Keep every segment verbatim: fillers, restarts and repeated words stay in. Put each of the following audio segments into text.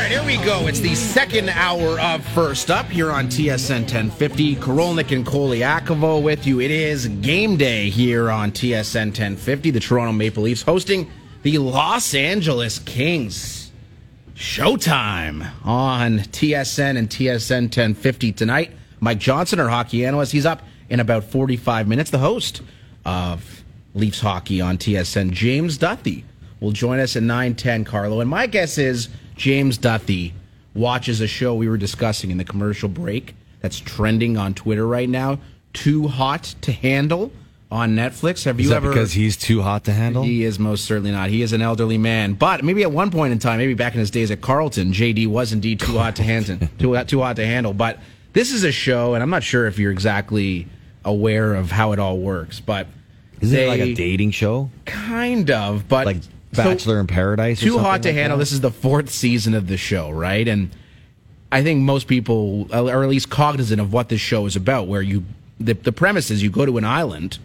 right, here we go. It's the second hour of First Up here on T S N ten fifty. Korolnik and Koliakovo with you. It is game day here on T S N ten fifty. The Toronto Maple Leafs hosting the Los Angeles Kings. Showtime on T S N and T S N ten fifty tonight. Mike Johnson, our hockey analyst, he's up in about forty-five minutes. The host of Leafs Hockey on T S N, James Duthie, will join us at nine ten, Carlo. And my guess is James Duthie watches a show we were discussing in the commercial break that's trending on Twitter right now, Too Hot to Handle on Netflix. Have you is that ever? Because he's too hot to handle? He is most certainly not. He is an elderly man. But maybe at one point in time, maybe back in his days at Carleton, J D was indeed too hot to handle. Too, too hot to handle. But this is a show, and I'm not sure if you're exactly aware of how it all works, but Isn't they, it like a dating show? Kind of, but like Bachelor so, in Paradise? Or Too Hot to like Handle. That? This is the fourth season of the show, right? And I think most people are at least cognizant of what this show is about, where you the, the premise is you go to an island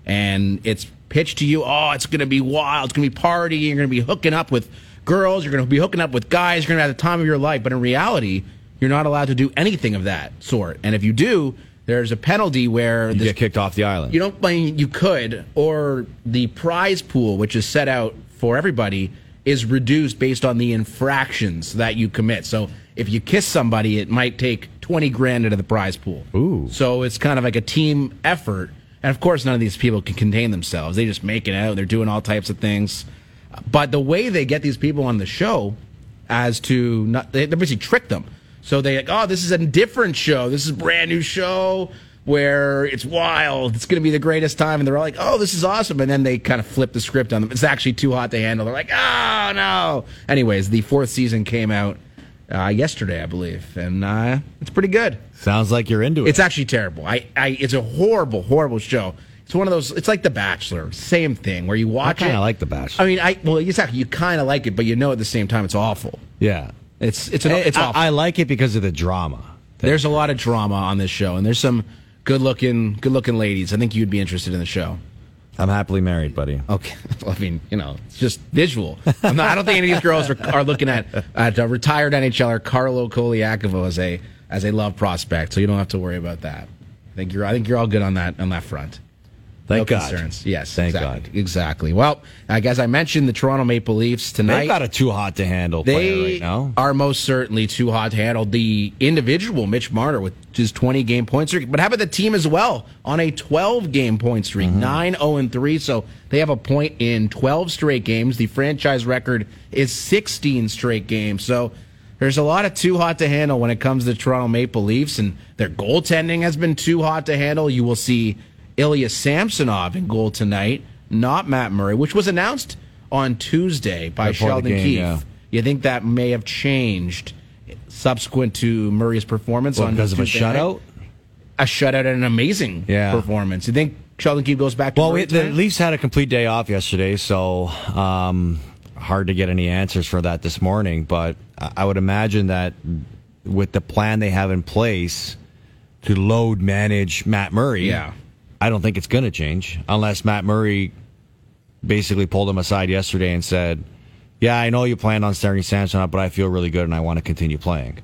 and it's pitched to you, oh, it's going to be wild, it's going to be party, you're going to be hooking up with girls, you're going to be hooking up with guys, you're going to have the time of your life. But in reality, you're not allowed to do anything of that sort. And if you do, there's a penalty where you this, get kicked off the island. You don't. I mean, you could, or the prize pool, which is set out for everybody, is reduced based on the infractions that you commit. So if you kiss somebody, it might take twenty grand out of the prize pool. Ooh. So it's kind of like a team effort. And of course, none of these people can contain themselves. They just make it out. They're doing all types of things. But the way they get these people on the show, as to not, they, they basically trick them. So they like, oh, this is a different show. This is a brand new show where it's wild. It's going to be the greatest time. And they're all like, oh, this is awesome. And then they kind of flip the script on them. It's actually too hot to handle. They're like, oh, no. Anyways, the fourth season came out uh, yesterday, I believe. And uh, it's pretty good. Sounds like you're into it. It's actually terrible. I, I, it's a horrible, horrible show. It's one of those, it's like The Bachelor. Same thing, where you watch I it. kind of like The Bachelor. I mean, I well, exactly. You kind of like it, but you know at the same time it's awful. Yeah. It's it's an, it's I, awful. I like it because of the drama. There's a lot of drama on this show, and there's some good-looking, good-looking ladies. I think you'd be interested in the show. I'm happily married, buddy. Okay, well, I mean, you know, it's just visual. I'm not, I don't think any of these girls are, are looking at at a retired NHLer Carlo Koliakovo as a as a love prospect, so you don't have to worry about that. I think you're I think you're all good on that on that front. Thank no God. Concerns. Yes, Thank exactly. God. Exactly. Well, like as I mentioned, the Toronto Maple Leafs tonight. They've got a too hot to handle They player right now. are most certainly too hot to handle. The individual, Mitch Marner, with his twenty-game point streak. But how about the team as well on a twelve-game point streak, Mm-hmm. nine oh and three. So they have a point in twelve straight games. The franchise record is sixteen straight games. So there's a lot of too hot to handle when it comes to Toronto Maple Leafs. And their goaltending has been too hot to handle. You will see Ilya Samsonov in goal tonight, not Matt Murray, which was announced on Tuesday by Before the Sheldon game, Keefe. yeah. You think that may have changed subsequent to Murray's performance Well, on because of a Tuesday night? shutout? A shutout and an amazing Yeah. performance. You think Sheldon Keefe goes back to Well, Murray we, the tonight? Leafs had a complete day off yesterday, so um, hard to get any answers for that this morning. But I would imagine that with the plan they have in place to load manage Matt Murray, Yeah. I don't think it's going to change unless Matt Murray basically pulled him aside yesterday and said, yeah, I know you planned on starting Samsonov, but I feel really good and I want to continue playing.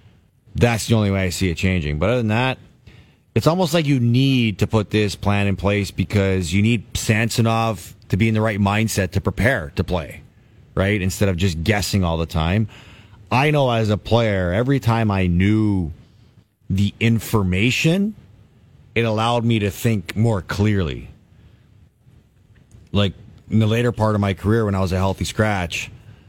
That's the only way I see it changing. But other than that, it's almost like you need to put this plan in place because you need Samsonov to be in the right mindset to prepare to play, right? Instead of just guessing all the time. I know as a player, every time I knew the information, it allowed me to think more clearly. Like in the later part of my career when I was a healthy scratch,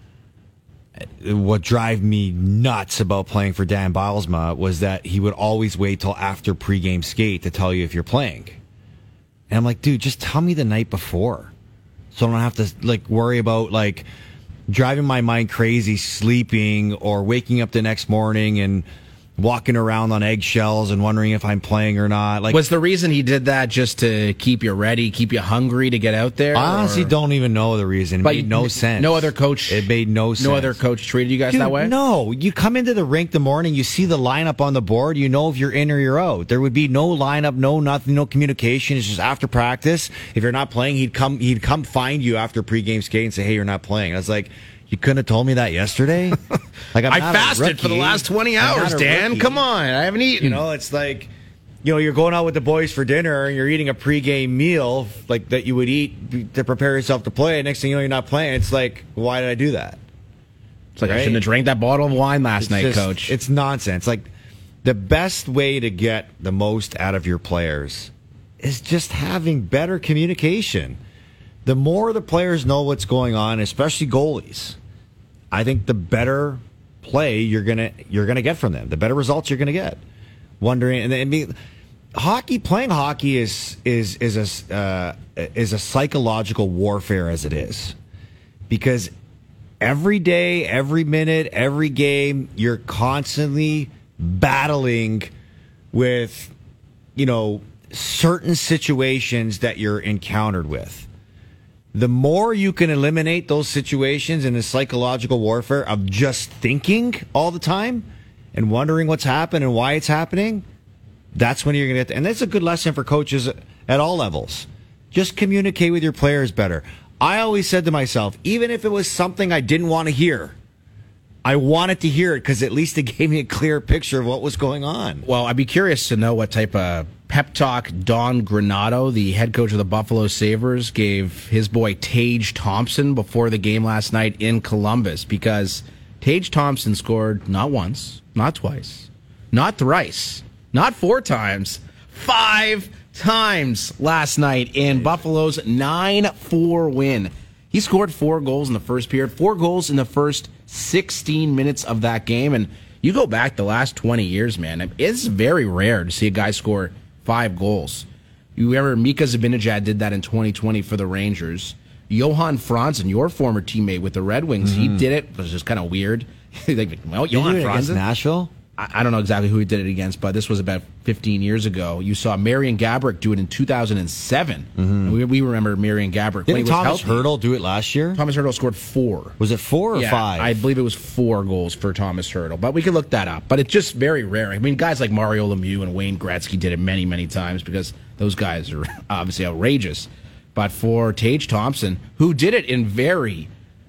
what drive me nuts about playing for Dan Bylsma was that he would always wait till after pregame skate to tell you if you're playing. And I'm like, dude, just tell me the night before. So I don't have to like worry about like driving my mind crazy, sleeping or waking up the next morning and walking around on eggshells and wondering if I'm playing or not. Like, was the reason he did that just to keep you ready, keep you hungry to get out there? I honestly or? don't even know the reason. It But made no n- sense. no other coach- It made no sense. No other coach treated you guys Dude, that way? No. You come into the rink the morning, you see the lineup on the board, you know if you're in or you're out. There would be no lineup, no nothing, no communication. It's just after practice. If you're not playing, he'd come he'd come find you after pregame skate and say, hey, you're not playing. I was like, you couldn't have told me that yesterday? Like I'm I not a fasted for the rookie. last twenty I'm hours, not a Dan. rookie. Come on. I haven't eaten. You know, it's like, you know, you're going out with the boys for dinner and you're eating a pregame meal like that you would eat to prepare yourself to play. Next thing you know, you're not playing. It's like, why did I do that? It's like, I Right? shouldn't have drank that bottle of wine last It's night, just- coach. It's nonsense. Like, the best way to get the most out of your players is just having better communication. The more the players know what's going on, especially goalies, I think the better play you're gonna you're gonna get from them, the better results you're gonna get. Wondering, and I mean, hockey, playing hockey is is is a uh, is a psychological warfare as it is, because every day, every minute, every game, you're constantly battling with, you know, certain situations that you're encountered with. The more you can eliminate those situations in the psychological warfare of just thinking all the time and wondering what's happened and why it's happening, that's when you're going to get, and that's a good lesson for coaches at all levels. Just communicate with your players better. I always said to myself, even if it was something I didn't want to hear, I wanted to hear it because at least it gave me a clear picture of what was going on. Well, I'd be curious to know what type of pep talk Don Granato, the head coach of the Buffalo Sabres, gave his boy Tage Thompson before the game last night in Columbus, because Tage Thompson scored not once, not twice, not thrice, not four times, five times last night in Buffalo's nine four win. He scored four goals in the first period, four goals in the first sixteen minutes of that game. And you go back the last twenty years, man, it's very rare to see a guy score five goals. You remember Mika Zibanejad did that in twenty twenty for the Rangers. Johan Franzen, your former teammate with the Red Wings, mm-hmm. he did it. It was just kind of weird. like, well, Johan against Franzen. Nashville? I, I don't know exactly who he did it against, but this was about fifteen years ago. You saw Marian Gaborik do it in two thousand seven. Mm-hmm. We, we remember Marian Gaborik. Didn't Thomas Hertl do it last year? Thomas Hertl scored four. Was it four or yeah, five? I believe it was four goals for Thomas Hertl, but we could look that up. But it's just very rare. I mean, guys like Mario Lemieux and Wayne Gretzky did it many, many times because those guys are obviously outrageous. But for Tage Thompson, who did it in very,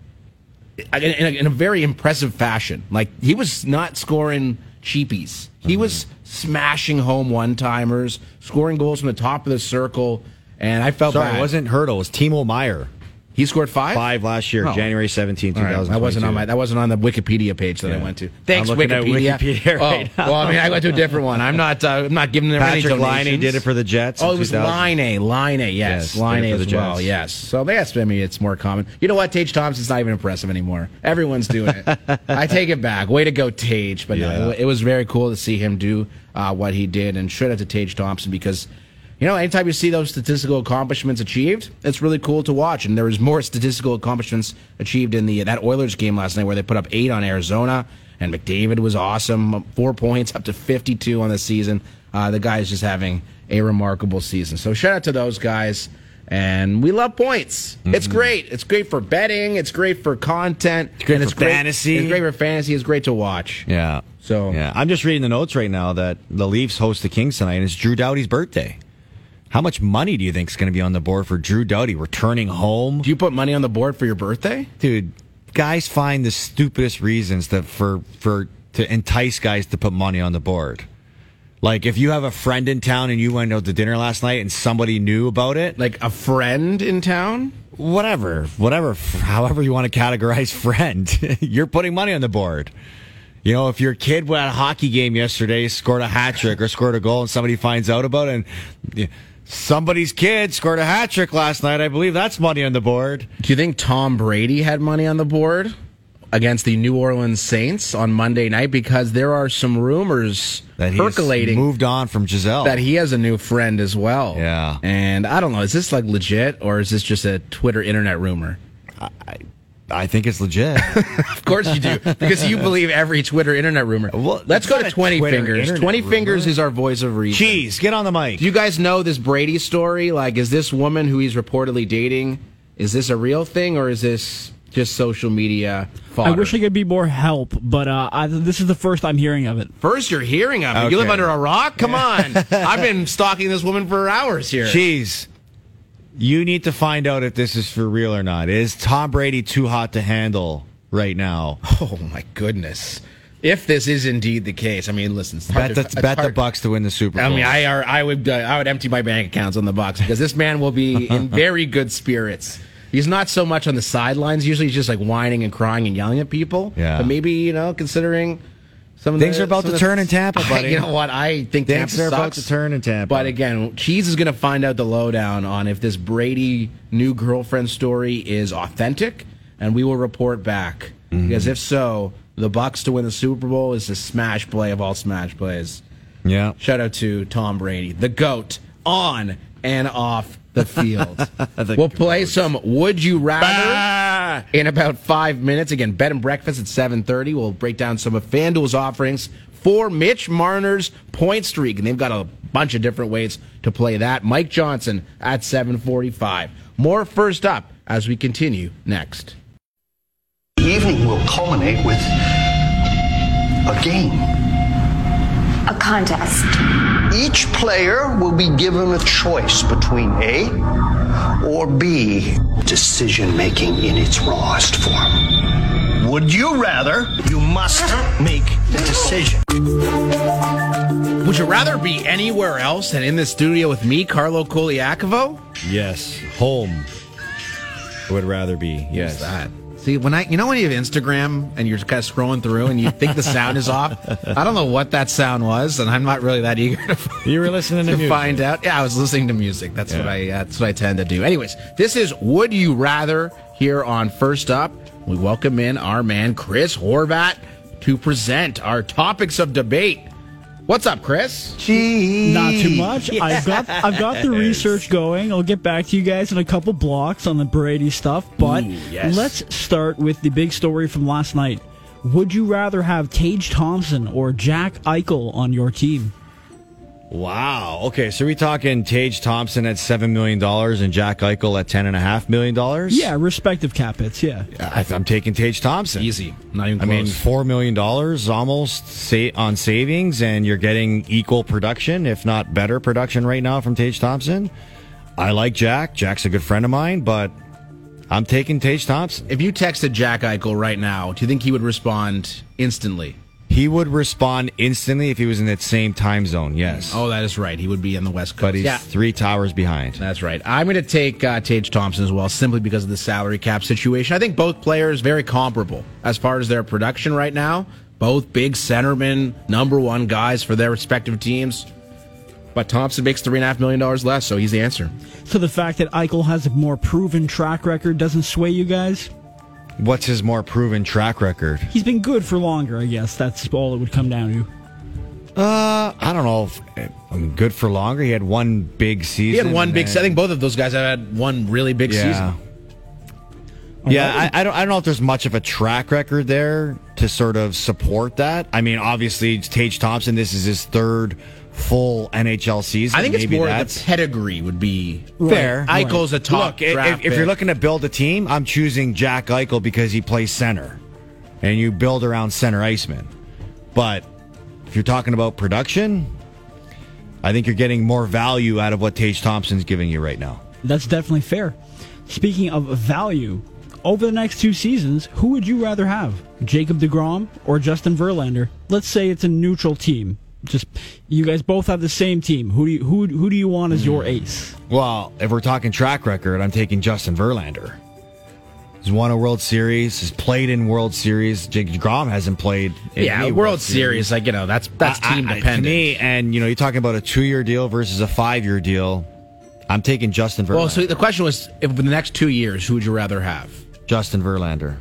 in a, in a very impressive fashion, like he was not scoring cheapies. He mm-hmm. was smashing home one-timers, scoring goals from the top of the circle, and I felt Sorry, bad. it wasn't Hertl, it was Timo Meyer. He scored five? Five last year, oh. January seventeenth, twenty twenty-two. Right. That wasn't on my that wasn't on the Wikipedia page that yeah. I went to. Thanks, I'm looking Wikipedia. At Wikipedia right oh, well, I mean, I went to a different one. I'm not. Uh, I'm not giving them any Patrick donations. Laine did it for the Jets. Oh, it was two thousand. Laine. Laine, yes, yes Laine as as well. Jets. Yes. So that's I mean, it's more common. You know what? Tage Thompson's not even impressive anymore. Everyone's doing it. I take it back. Way to go, Tage. But yeah. no, it, it was very cool to see him do uh, what he did, and shout out to Tage Thompson because. You know, anytime you see those statistical accomplishments achieved, it's really cool to watch. And there was more statistical accomplishments achieved in the that Oilers game last night where they put up eight on Arizona, and McDavid was awesome, four points, up to fifty-two on the season. Uh, the guy is just having a remarkable season. So shout out to those guys. And we love points. Mm-hmm. It's great. It's great for betting. It's great for content. It's great and for it's great, fantasy. It's great for fantasy. It's great to watch. Yeah. So yeah, I'm just reading the notes right now that the Leafs host the Kings tonight, and it's Drew Doughty's birthday. How much money do you think is going to be on the board for Drew Doughty returning home? Do you put money on the board for your birthday? Dude, guys find the stupidest reasons that for for to entice guys to put money on the board. Like if you have a friend in town and you went out to dinner last night and somebody knew about it. Like a friend in town? Whatever. Whatever. However you want to categorize friend. You're putting money on the board. You know, if your kid went at a hockey game yesterday, scored a hat trick or scored a goal and somebody finds out about it and somebody's kid scored a hat trick last night, I believe that's money on the board. Do you think Tom Brady had money on the board against the New Orleans Saints on Monday night? Because there are some rumors that he's percolating moved on from Giselle. That he has a new friend as well. Yeah. And I don't know, is this like legit or is this just a Twitter internet rumor? I, I think it's legit. Of course you do, because you believe every Twitter internet rumor. Well, let's go to twenty fingers. twenty rumor. fingers is our voice of reason. Jeez, get on the mic. Do you guys know this Brady story? Like, is this woman who he's reportedly dating, is this a real thing or is this just social media fodder? I wish I could be more help, but uh, I, this is the first I'm hearing of it. First you're hearing of it. Okay. You live under a rock? Come on. I've been stalking this woman for hours here. Jeez. You need to find out if this is for real or not. Is Tom Brady too hot to handle right now. Oh, my goodness. If this is indeed the case, I mean, listen, it's hard Bet, to, the, bet the hard. Bucks to win the Super Bowl. I mean, I are, I would uh, I would empty my bank accounts on the Bucks because this man will be in very good spirits. He's not so much on the sidelines. Usually, he's just like whining and crying and yelling at people. Yeah. But maybe, you know, considering some of Things the, are about some to of the- turn in Tampa, buddy. You know what? I think Things Tampa are about sucks. to turn in Tampa. But again, Cheese is going to find out the lowdown on if this Brady new girlfriend story is authentic, and we will report back. Mm-hmm. Because if so, the Bucks to win the Super Bowl is a smash play of all smash plays. yeah. Shout out to Tom Brady, the GOAT, on and off the field. We'll play some Would You Rather in about five minutes. Again, Bed and Breakfast at seven thirty. We'll break down some of FanDuel's offerings for Mitch Marner's point streak. And they've got a bunch of different ways to play that. Mike Johnson at seven forty-five. More first up as we continue next. The evening will culminate with a game. A contest. Each player will be given a choice between A or B. Decision making in its rawest form. Would you rather? You must make the decision. Would you rather be anywhere else than in the studio with me, Carlo Koliakovo? Yes. Home. I would rather be. Yes. What's that? See, when I, you know, when you have Instagram and you're kind of scrolling through and you think the sound is off, I don't know what that sound was, and I'm not really that eager to, You were listening to, to music. find out. Yeah, I was listening to music. That's Yeah. what I, that's what I tend to do. Anyways, this is Would You Rather here on First Up. We welcome in our man Chris Horvat to present our topics of debate. What's up, Chris? Gee. Not too much. I've got I've got the research going. I'll get back to you guys in a couple blocks on the Brady stuff. But Ooh, yes. let's start with the big story from last night. Would you rather have Tage Thompson or Jack Eichel on your team? Wow. Okay, so we're talking Tage Thompson at seven million dollars and Jack Eichel at ten point five million dollars? Yeah, respective cap hits, yeah. I, I'm taking Tage Thompson. Easy. Not even I close. mean, four million dollars almost sa- on savings, and you're getting equal production, if not better production right now from Tage Thompson. I like Jack. Jack's a good friend of mine, but I'm taking Tage Thompson. If you texted Jack Eichel right now, do you think he would respond instantly? He would respond instantly if he was in that same time zone, yes. Oh, that is right. He would be on the West Coast. but he's yeah. three towers behind. That's right. I'm going to take uh, Tage Thompson as well, simply because of the salary cap situation. I think both players very comparable as far as their production right now. Both big centermen, number one guys for their respective teams. But Thompson makes three and a half million dollars less, so he's the answer. So the fact that Eichel has a more proven track record doesn't sway you guys? What's his more proven track record? He's been good for longer, I guess. That's all it would come down to. Uh, I don't know. If, I mean, good for longer. He had one big season. He had one and big. then- I think both of those guys have had one really big Yeah. season. Yeah, I, I don't. I don't know if there's much of a track record there to sort of support that. I mean, obviously, Tage Thompson. This is his third full N H L season. I think it's Maybe more that's the pedigree would be fair. Eichel's a top Look, if, draft if you're pick. looking to build a team, I'm choosing Jack Eichel because he plays center, and you build around center iceman. But if you're talking about production, I think you're getting more value out of what Tage Thompson's giving you right now. That's definitely fair. Speaking of value, over the next two seasons, who would you rather have? Jacob deGrom or Justin Verlander? Let's say it's a neutral team. Just you guys both have the same team. Who do you who who do you want as your ace? Well, if we're talking track record, I'm taking Justin Verlander. He's won a World Series. He's played in World Series. Jake DeGrom hasn't played in yeah, any World Series, like you know, that's that's I- team I- dependent. To me, and you know, you're talking about a two-year deal versus a five-year deal. I'm taking Justin Verlander. well, so the question was, if in the next two years, who would you rather have? Justin Verlander.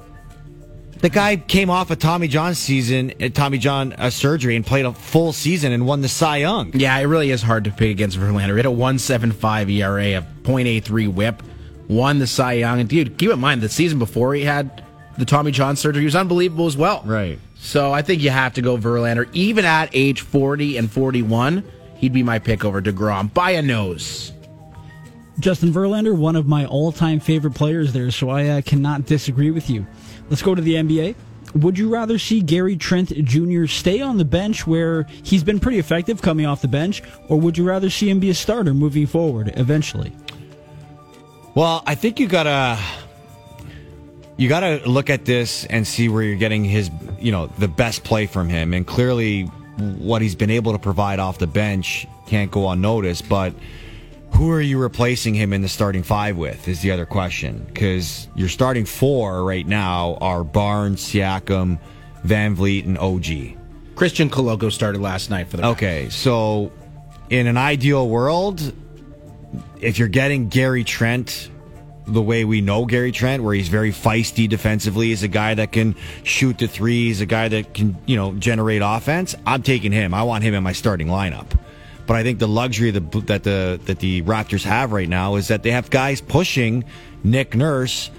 The guy came off a Tommy John season, uh, Tommy John uh, surgery, and played a full season and won the Cy Young. Yeah, it really is hard to pick against Verlander. He had a one point seven five E R A, a point eight three whip, won the Cy Young. And dude, keep in mind, the season before he had the Tommy John surgery, he was unbelievable as well. Right. So I think you have to go Verlander. Even at age forty and forty-one, he'd be my pick over DeGrom by a nose. Justin Verlander, one of my all-time favorite players there, so I uh, cannot disagree with you. Let's go to the N B A. Would you rather see Gary Trent Junior stay on the bench where he's been pretty effective coming off the bench, or would you rather see him be a starter moving forward eventually? Well, I think you gotta. you got to look at this and see where you're getting his, you know, the best play from him. And clearly, what he's been able to provide off the bench can't go unnoticed. But who are you replacing him in the starting five with is the other question. Because your starting four right now are Barnes, Siakam, Van Vliet, and O G. Christian Coloco started last night for the Okay, Mavericks. So in an ideal world, if you're getting Gary Trent the way we know Gary Trent, where he's very feisty defensively, he's a guy that can shoot the three, he's a guy that can, you know, generate offense, I'm taking him. I want him in my starting lineup. But I think the luxury that the, that the that the Raptors have right now is that they have guys pushing Nick Nurse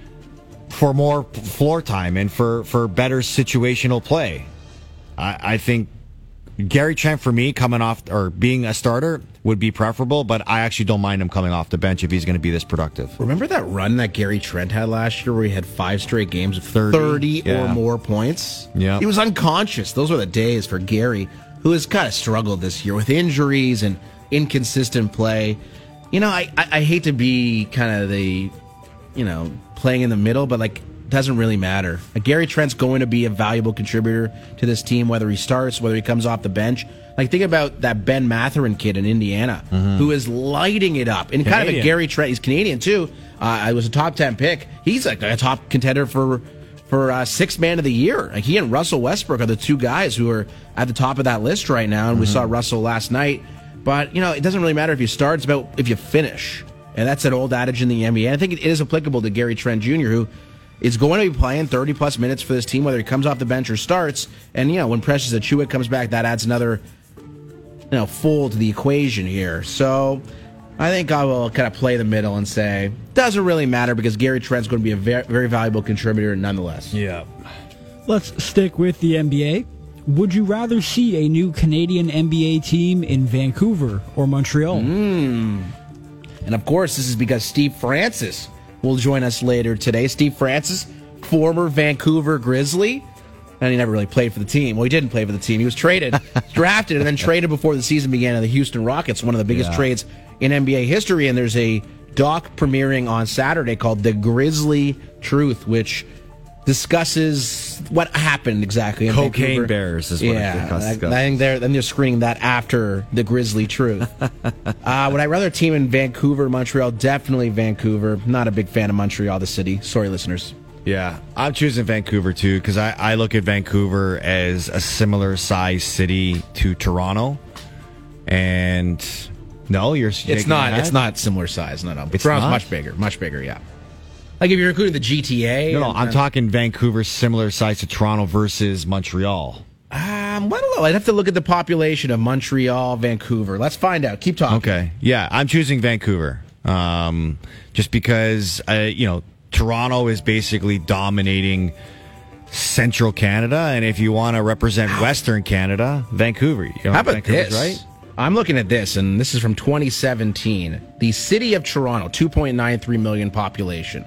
for more floor time and for, for better situational play. I, I think Gary Trent, for me, coming off or being a starter would be preferable, but I actually don't mind him coming off the bench if he's going to be this productive. Remember that run that Gary Trent had last year where he had five straight games of thirty, thirty yeah. or more points? Yeah. He was unconscious. Those were the days for Gary, who has kind of struggled this year with injuries and inconsistent play. You know, I, I, I hate to be kind of the, you know, playing in the middle, but like, doesn't really matter. Like, Gary Trent's going to be a valuable contributor to this team, whether he starts, whether he comes off the bench. Like, think about that Ben Mathurin kid in Indiana, mm-hmm. who is lighting it up. And Canadian. Kind of a Gary Trent, he's Canadian too. Uh, I was a top ten pick. He's like a top contender for for uh, sixth man of the year. Like, he and Russell Westbrook are the two guys who are at the top of that list right now. And mm-hmm. we saw Russell last night. But, you know, it doesn't really matter if you start. It's about if you finish. And that's an old adage in the N B A. I think it is applicable to Gary Trent Junior, who is going to be playing thirty-plus minutes for this team, whether he comes off the bench or starts. And, you know, when Precious Achiuwa comes back, that adds another, you know, fold to the equation here. So I think I will kind of play the middle and say, doesn't really matter because Gary Trent's going to be a very, very valuable contributor nonetheless. Yeah. Let's stick with the N B A. Would you rather see a new Canadian N B A team in Vancouver or Montreal? Mm. And, of course, this is because Steve Francis will join us later today. Steve Francis, former Vancouver Grizzly. And he never really played for the team. Well, he didn't play for the team. He was traded, drafted, and then traded before the season began to the Houston Rockets, one of the biggest yeah. trades in N B A history. And there's a doc premiering on Saturday called The Grizzly Truth, which discusses what happened exactly in Cocaine Vancouver. Bears is what yeah, it discusses. I, I think they're, then they're screening that after The Grizzly Truth. uh, would I rather team in Vancouver, Montreal? Definitely Vancouver. Not a big fan of Montreal, the city. Sorry, listeners. Yeah, I'm choosing Vancouver, too, because I, I look at Vancouver as a similar size city to Toronto. And no, you're It's not It's not similar size. No, no. It's Toronto's not? much bigger. Much bigger, yeah. Like if you're including the G T A. No, no, and, I'm uh, talking Vancouver similar size to Toronto versus Montreal. Um, I don't know. I'd have to look at the population of Montreal, Vancouver. Let's find out. Keep talking. Okay. Yeah, I'm choosing Vancouver. Um, just because, uh, you know, Toronto is basically dominating Central Canada, and if you want to represent Western Canada, Vancouver. You know, How about Vancouver's this? right? I'm looking at this, and this is from twenty seventeen. The city of Toronto, two point nine three million population.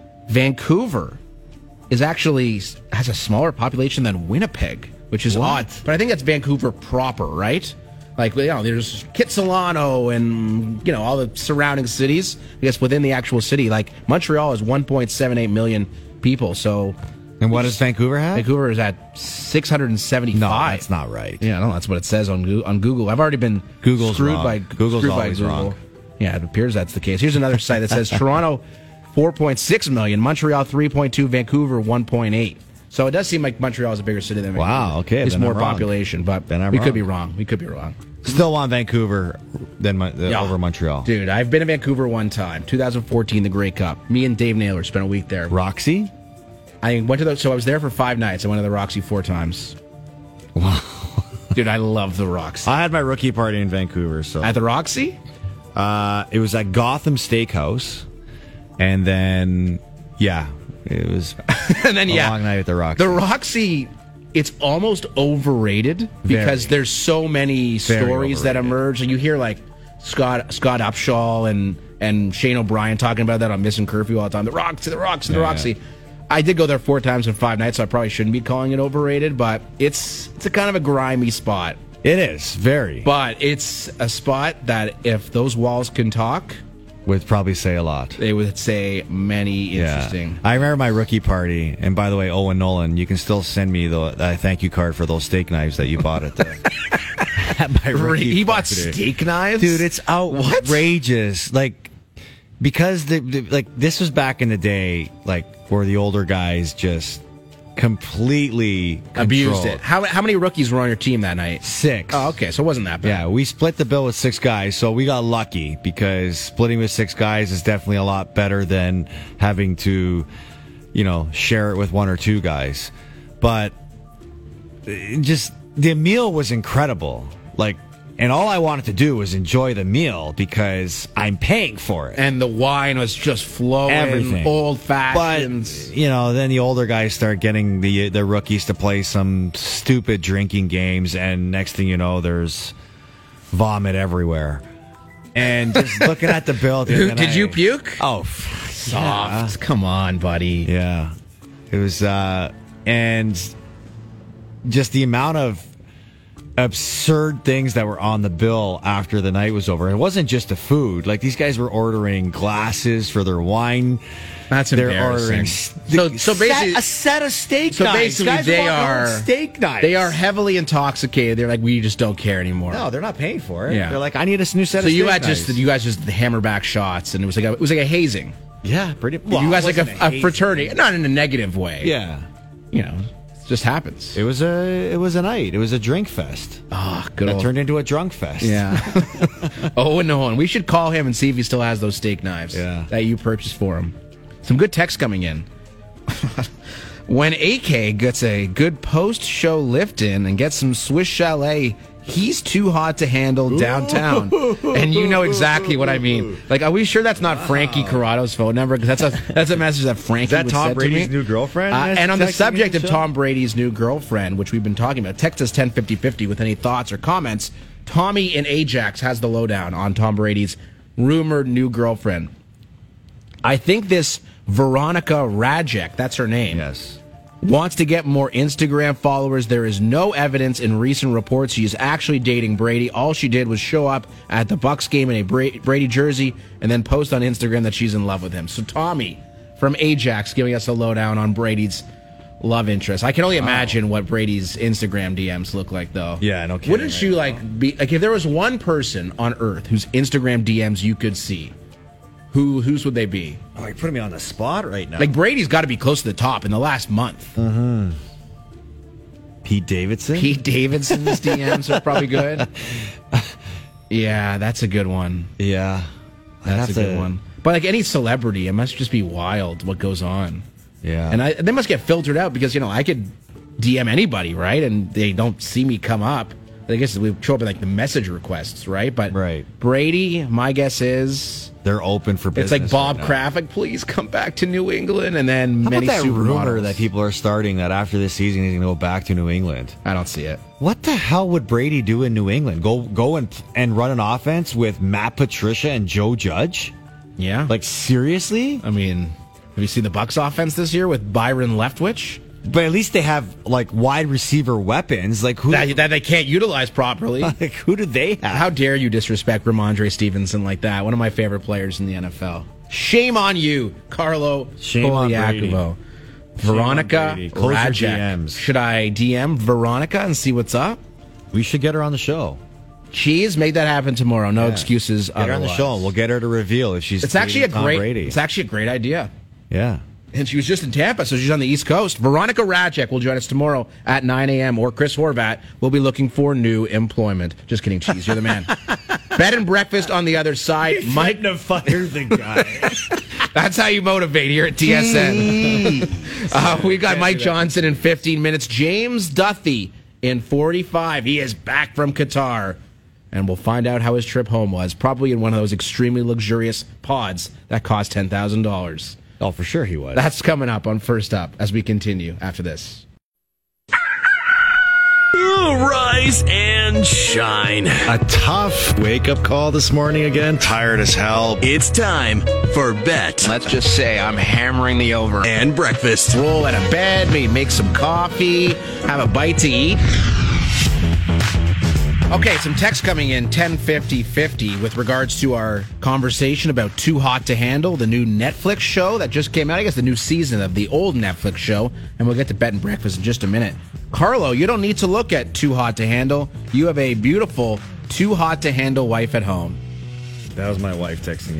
Vancouver is actually has a smaller population than Winnipeg, which is What? odd. But I think that's Vancouver proper, right? Like, you know, there's Kitsilano and, you know, all the surrounding cities. I guess within the actual city, like Montreal is one point seven eight million people. So, And what does Vancouver have? Vancouver is at six hundred seventy-five. No, that's not right. Yeah, no, that's what it says on Google. On Google, I've already been Google's screwed wrong. by Google's screwed by always Google. wrong. Yeah, it appears that's the case. Here's another site that says Toronto four point six million, Montreal three point two, Vancouver one point eight. So it does seem like Montreal is a bigger city than Vancouver. Wow, okay, It's then more I'm wrong. population, but Then I'm we wrong. could be wrong. We could be wrong. Still want Vancouver than Mon- uh, Yeah. over Montreal. Dude, I've been in Vancouver one time, twenty fourteen, the Grey Cup. Me and Dave Naylor spent a week there. Roxy? I went to the, so I was there for five nights. I went to the Roxy four times. Wow. Dude, I love the Roxy. I had my rookie party in Vancouver, so At the Roxy? uh, it was at Gotham Steakhouse, and then yeah, it was And then, a yeah. long night at the Roxy. The Roxy, it's almost overrated because Very. there's so many Very stories that overrated. emerge. And you hear like Scott Scott Upshaw and, and Shane O'Brien talking about that on Missing Curfew all the time. The Roxy, the Roxy, the Yeah, Roxy. yeah. I did go there four times in five nights, so I probably shouldn't be calling it overrated, but it's it's a kind of a grimy spot. It is very. But it's a spot that if those walls can talk, would probably say a lot. They would say many interesting. Yeah. I remember my rookie party, and by the way, Owen Nolan, you can still send me the uh, thank you card for those steak knives that you bought at the. at my rookie He bought party. steak knives, dude. It's outrageous. Like because the, the like this was back in the day, like where the older guys just completely abused controlled. it. How how many rookies were on your team that night? Six. Oh, okay, so it wasn't that bad. Yeah, we split the bill with six guys, so we got lucky because splitting with six guys is definitely a lot better than having to, you know, share it with one or two guys. But it just the meal was incredible. Like, and all I wanted to do was enjoy the meal because I'm paying for it. And the wine was just flowing, Everything. old fashioned. But, you know, then the older guys start getting the the rookies to play some stupid drinking games, and next thing you know, there's vomit everywhere. And just looking at the bill. Who, did you puke? Oh, soft. Yeah. Come on, buddy. Yeah. It was, uh, and just the amount of absurd things that were on the bill after the night was over. It wasn't just the food. Like, these guys were ordering glasses for their wine. That's They're embarrassing. ordering so, so basically, set, a set of steak so knives. basically, Guys they want their are own steak knives. They are heavily intoxicated. They're like, we just don't care anymore. No, they're not paying for it. Yeah. They're like, I need a new set so of steak you had knives. just you guys just hammer back shots, and it was like a, it was like a hazing. Yeah, pretty. Well, you guys like a, a, a fraternity, not in a negative way. Yeah, you know, it just happens. It was a it was a night. It was a drink fest. Oh, good. That old... turned into a drunk fest. Yeah. Oh, and no one. We should call him and see if he still has those steak knives. Yeah. That you purchased for him. Some good text coming in. When A K gets a good post-show lift-in and gets some Swiss Chalet, he's too hot to handle downtown. And you know exactly what I mean. Like, are we sure that's not Frankie Corrado's phone number? Because that's a that's a message that Frankie Is that would Tom send Brady's to me. new girlfriend? Uh, and on the texting subject me of the Tom Brady's new girlfriend, which we've been talking about, text us ten fifty fifty with any thoughts or comments. Tommy in Ajax has the lowdown on Tom Brady's rumored new girlfriend. I think this Veronica Rajek, that's her name. Yes. Wants to get more Instagram followers. There is no evidence in recent reports she is actually dating Brady. All she did was show up at the Bucs game in a Brady jersey and then post on Instagram that she's in love with him. So Tommy from Ajax giving us a lowdown on Brady's love interest. I can only imagine oh. what Brady's Instagram D Ms look like, though. Yeah, no kidding. Wouldn't you like be like if there was one person on Earth whose Instagram D Ms you could see? Who whose would they be? Oh, you're putting me on the spot right now. Like Brady's got to be close to the top in the last month. Mm-hmm. Pete Davidson. Pete Davidson's D Ms are probably good. Yeah, that's a good one. Yeah, that's a to... good one. But like any celebrity, it must just be wild what goes on. Yeah, and I, they must get filtered out because you know I could D M anybody, right? And they don't see me come up. I guess we show up in like the message requests, right? But right. Brady, my guess is they're open for business. It's like Bob right Kraft, like, please come back to New England, and then How many about that rumor supermodels. that people are starting that after this season he's going to go back to New England. I don't see it. What the hell would Brady do in New England? Go go and and run an offense with Matt Patricia and Joe Judge? Yeah, like seriously? I mean, have you seen the Bucs offense this year with Byron Leftwich? But at least they have like wide receiver weapons, like who that, that they can't utilize properly. Like who do they have? How dare you disrespect Ramondre Stevenson like that? One of my favorite players in the N F L. Shame on you, Carlo Shame on Brady. Veronica Rajek. Should I D M Veronica and see what's up? We should get her on the show. Cheese, make that happen tomorrow. No yeah. excuses. Get her on the show, and we'll get her to reveal if she's. It's actually a Tom great. Brady. It's actually a great idea. Yeah. And she was just in Tampa, so she's on the East Coast. Veronica Rajek will join us tomorrow at nine a.m. Or Chris Horvat will be looking for new employment. Just kidding, Cheese. You're the man. Bed and breakfast on the other side. You Mike to fire the guy. That's how you motivate here at T S N. uh, we've got Mike Johnson in fifteen minutes. James Duthie in forty-five. He is back from Qatar. And we'll find out how his trip home was. Probably in one of those extremely luxurious pods that cost ten thousand dollars. Oh, for sure he was. That's coming up on First Up as we continue after this. Rise and shine. A tough wake-up call this morning again. Tired as hell. It's time for Bet. Let's just say I'm hammering the over. And breakfast. Roll out of bed, maybe make some coffee, have a bite to eat. Okay, some text coming in, ten fifty fifty, with regards to our conversation about Too Hot to Handle, the new Netflix show that just came out. I guess the new season of the old Netflix show. And we'll get to Bed and Breakfast in just a minute. Carlo, you don't need to look at Too Hot to Handle. You have a beautiful Too Hot to Handle wife at home. That was my wife texting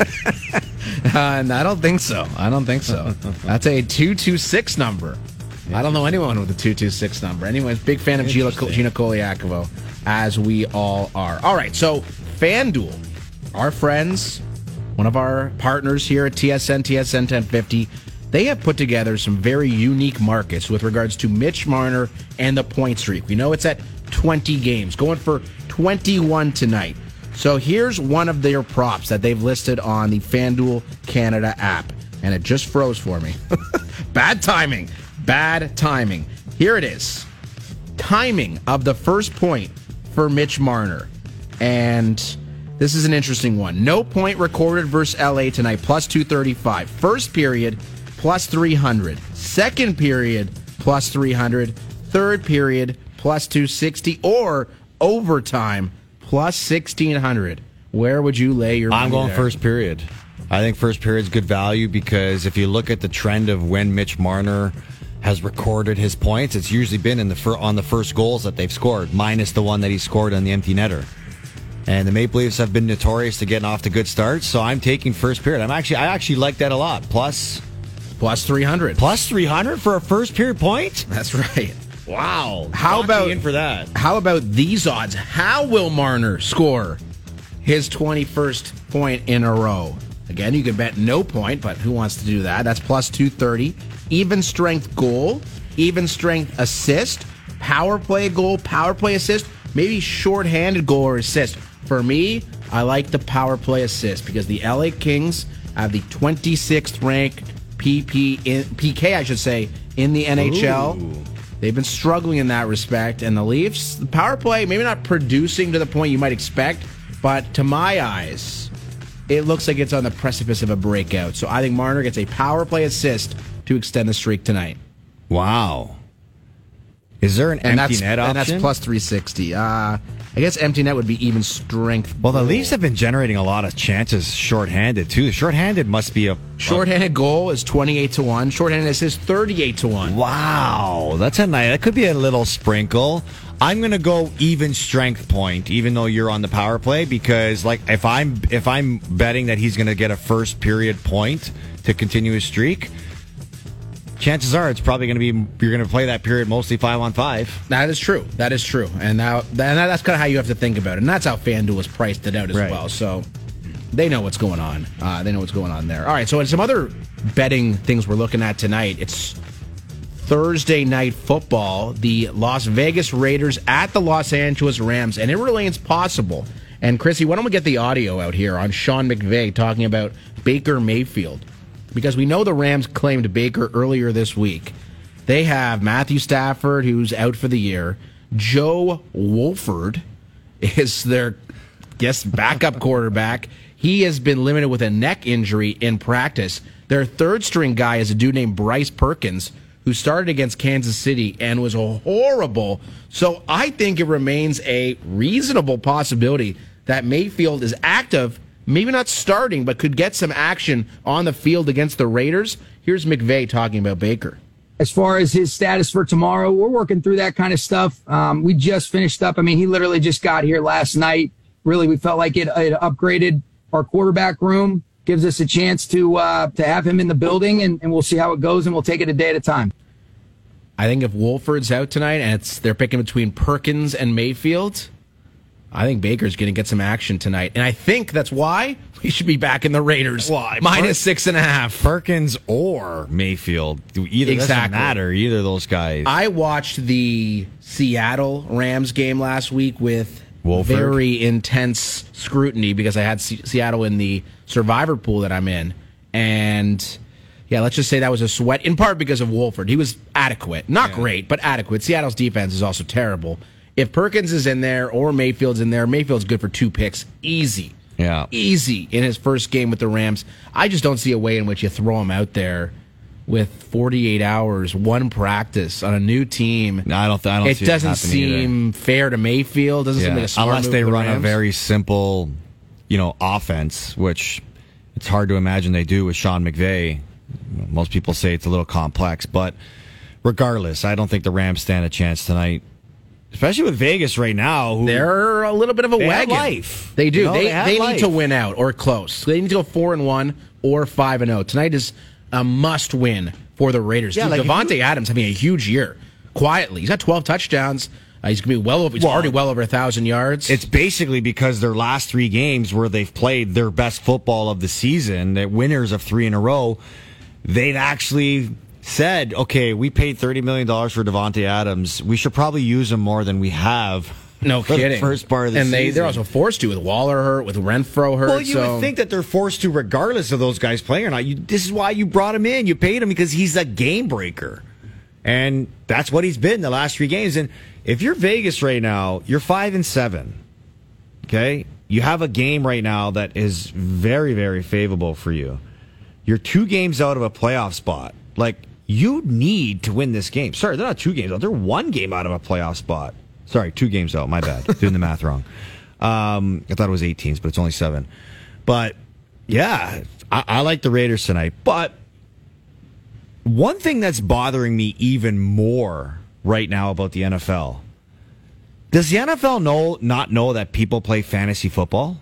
me. uh, and I don't think so. I don't think so. That's a two two six number. I don't know anyone with a two two six number. Anyone's big fan of Gina, Gina Koliakovo, as we all are. All right, so FanDuel, our friends, one of our partners here at T S N, T S N ten fifty, they have put together some very unique markets with regards to Mitch Marner and the point streak. We know it's at twenty games, going for twenty-one tonight. So here's one of their props that they've listed on the FanDuel Canada app, and it just froze for me. Bad timing. Bad timing. Here it is. Timing of the first point for Mitch Marner. And this is an interesting one. No point recorded versus L A tonight, plus two thirty-five. First period, plus three hundred. Second period, plus three hundred. Third period, plus two sixty. Or overtime, plus sixteen hundred. Where would you lay your money? I'm going there? first period. I think first period is good value because if you look at the trend of when Mitch Marner has recorded his points, it's usually been in the fir- on the first goals that they've scored, minus the one that he scored on the empty netter. And the Maple Leafs have been notorious to getting off to good starts, so I'm taking first period. I'm actually, I actually like that a lot. Plus, plus three hundred. Plus three hundred for a first period point? That's right. Wow. How Lock about me in for that? How about these odds? How will Marner score his twenty-first point in a row? Again, you can bet no point, but who wants to do that? That's plus two thirty. Even strength goal, even strength assist, power play goal, power play assist, maybe shorthanded goal or assist. For me, I like the power play assist because the L A Kings have the twenty-sixth ranked P P in, P K, I should say, in the N H L. Ooh. They've been struggling in that respect. And the Leafs, the power play, maybe not producing to the point you might expect, but to my eyes, it looks like it's on the precipice of a breakout. So I think Marner gets a power play assist to extend the streak tonight. Wow. Is there an and empty net option? And that's plus three sixty. Uh, I guess empty net would be even strength. Well, the goal. Leafs have been generating a lot of chances shorthanded, too. Shorthanded must be a... Shorthanded goal is twenty-eight to one. Shorthanded assist, thirty-eight to one. Wow. That's a nice... That could be a little sprinkle. I'm going to go even strength point, even though you're on the power play, because like if I'm if I'm betting that he's going to get a first period point to continue his streak, chances are it's probably going to be you're going to play that period mostly five on five. That is true. That is true. And now and that's kind of how you have to think about it. And that's how FanDuel has priced it out as right. well. So they know what's going on. Uh, they know what's going on there. All right. So some other betting things we're looking at tonight. It's Thursday night football. The Las Vegas Raiders at the Los Angeles Rams, and it remains possible. And Chrissy, why don't we get the audio out here on Sean McVay talking about Baker Mayfield? Because we know the Rams claimed Baker earlier this week. They have Matthew Stafford, who's out for the year. Joe Wolford is their, guess, backup quarterback. He has been limited with a neck injury in practice. Their third-string guy is a dude named Bryce Perkins, who started against Kansas City and was horrible. So I think it remains a reasonable possibility that Mayfield is active, maybe not starting, but could get some action on the field against the Raiders. Here's McVay talking about Baker. As far as his status for tomorrow, we're working through that kind of stuff. Um, we just finished up. I mean, he literally just got here last night. Really, we felt like it, it upgraded our quarterback room. Gives us a chance to uh, to have him in the building, and, and we'll see how it goes, and we'll take it a day at a time. I think if Wolford's out tonight and it's they're picking between Perkins and Mayfield, I think Baker's going to get some action tonight. And I think that's why we should be back in the Raiders. Why? Minus Per- six and a half. Perkins or Mayfield. Either exactly. doesn't matter. Either of those guys. I watched the Seattle Rams game last week with Wolford. Very intense scrutiny because I had C- Seattle in the survivor pool that I'm in. And yeah, let's just say that was a sweat, in part because of Wolford. He was adequate. Not yeah. great, but adequate. Seattle's defense is also terrible. If Perkins is in there or Mayfield's in there, Mayfield's good for two picks. Easy. Yeah. Easy in his first game with the Rams. I just don't see a way in which you throw him out there with forty-eight hours, one practice on a new team. No, I don't. I don't. It see doesn't it seem either. fair to Mayfield. Doesn't Yeah. seem like a smart Unless move they for the run a Rams. very simple, you know, offense, which it's hard to imagine they do with Sean McVay. Most people say it's a little complex, but regardless, I don't think the Rams stand a chance tonight. Especially with Vegas right now. Who, They're a little bit of a they have wagon. life. They do. You know, they they have they life. need to win out or close. They need to go four and one or five and zero. Tonight is a must win for the Raiders. Yeah, Dude, like if Devontae you- Adams having a huge year. Quietly, he's got twelve touchdowns. Uh, he's gonna be well over. He's Well, already well over a thousand yards. It's basically because their last three games where they've played their best football of the season, the winners of three in a row, they've actually said, okay, we paid thirty million dollars for Devontae Adams. We should probably use him more than we have. no for the kidding. first part of the and they season. they're also forced to with Waller hurt, with Renfro hurt. Well, you so. would think that they're forced to regardless of those guys playing or not. You, this is why you brought him in. You paid him because he's a game breaker. And that's what he's been the last three games. And if you're Vegas right now, you're five and seven. Okay? You have a game right now that is very, very favorable for you. You're two games out of a playoff spot. Like, you need to win this game. Sorry, they're not two games out. They're one game out of a playoff spot. Sorry, two games out. My bad. Doing the math wrong. Um, I thought it was eight teams, but it's only seven. But, yeah, I, I like the Raiders tonight. But one thing that's bothering me even more right now about the N F L, does the N F L know not know that people play fantasy football?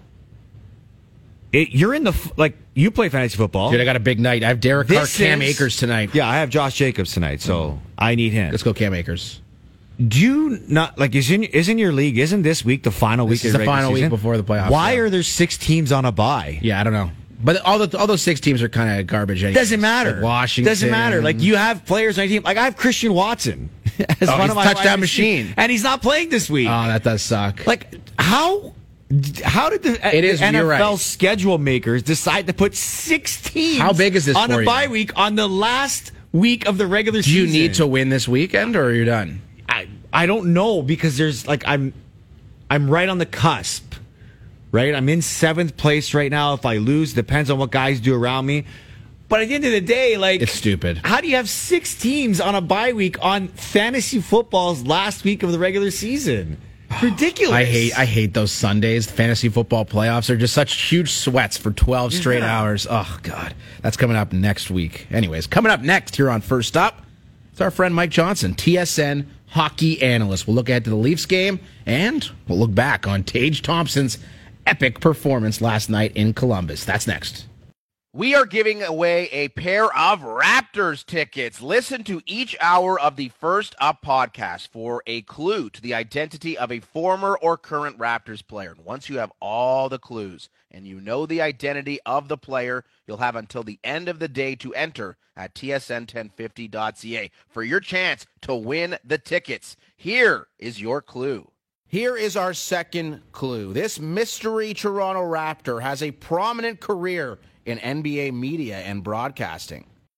It, you're in the, f- like, you play fantasy football. Dude, I got a big night. I have Derek Carr, This Cam is- Akers tonight. Yeah, I have Josh Jacobs tonight, so I need him. Let's go, Cam Akers. Do you not, like, is in, isn't your league, isn't this week the final This week is of the regular final week season? before the playoffs, Why yeah. are there six teams on a bye? Yeah, I don't know. But all the all those six teams are kind of garbage. Anyways. Doesn't matter. Like Washington Doesn't matter. Like, you have players on your team. Like, I have Christian Watson as Oh, one he's of my touchdown wide receivers, machine. and he's not playing this week. Oh, that does suck. Like, how how did the, It is- the you're N F L right. schedule makers decide to put six teams How big is this on for a you? bye week on the last week of the regular Do you season? need to win this weekend, or are you done? I, I don't know, because there's like I'm I'm right on the cusp. Right? I'm in seventh place right now. If I lose, depends on what guys do around me. But at the end of the day, like, It's stupid. How do you have six teams on a bye week on fantasy football's last week of the regular season? Ridiculous. I hate I hate those Sundays. Fantasy football playoffs are just such huge sweats for twelve straight Yeah. hours. Oh, God. That's coming up next week. Anyways, coming up next here on First Up, it's our friend Mike Johnson, T S N hockey analyst. We'll look ahead to the Leafs game, and we'll look back on Tage Thompson's epic performance last night in Columbus. That's next. We are giving away a pair of Raptors tickets. Listen to each hour of the First Up podcast for a clue to the identity of a former or current Raptors player. And once you have all the clues and you know the identity of the player, you'll have until the end of the day to enter at T S N ten fifty dot C A for your chance to win the tickets. Here is your clue. Here is our second clue. This mystery Toronto Raptor has a prominent career in N B A media and broadcasting.